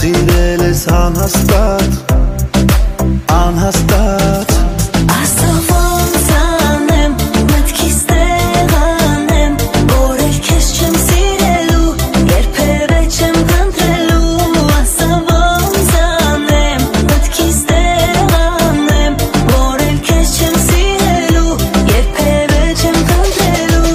սիրել ես անհաստատ, անհաստատ Ասավ ոնց անեմ, մտքիս տեղանեմ, որ էլ քեզ չեմ սիրելու, երբևէ չեմ խնդրելու Ասավ ոնց անեմ, մտքիս տեղանեմ, որ էլ քեզ չեմ սիրելու, երբևէ չեմ խնդրելու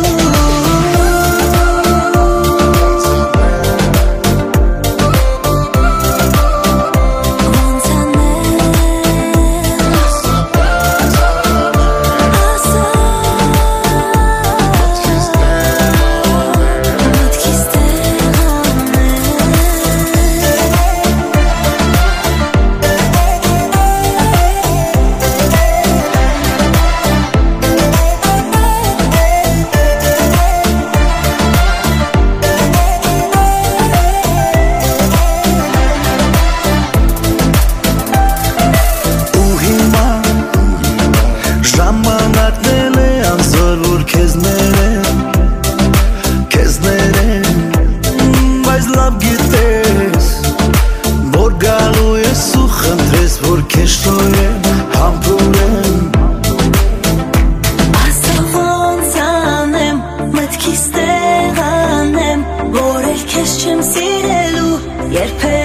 Ժամանակն է անզոր, որ քեզ ներեմ, բայց լավ գիտես, որ գալու ես ու խնդրես, որ քեզ շոյեմ, համբուրեմ Ասավ ոնց անեմ, մտքիս տեղանեմ, որ էլ քեզ չեմ սիրելու, երբևէ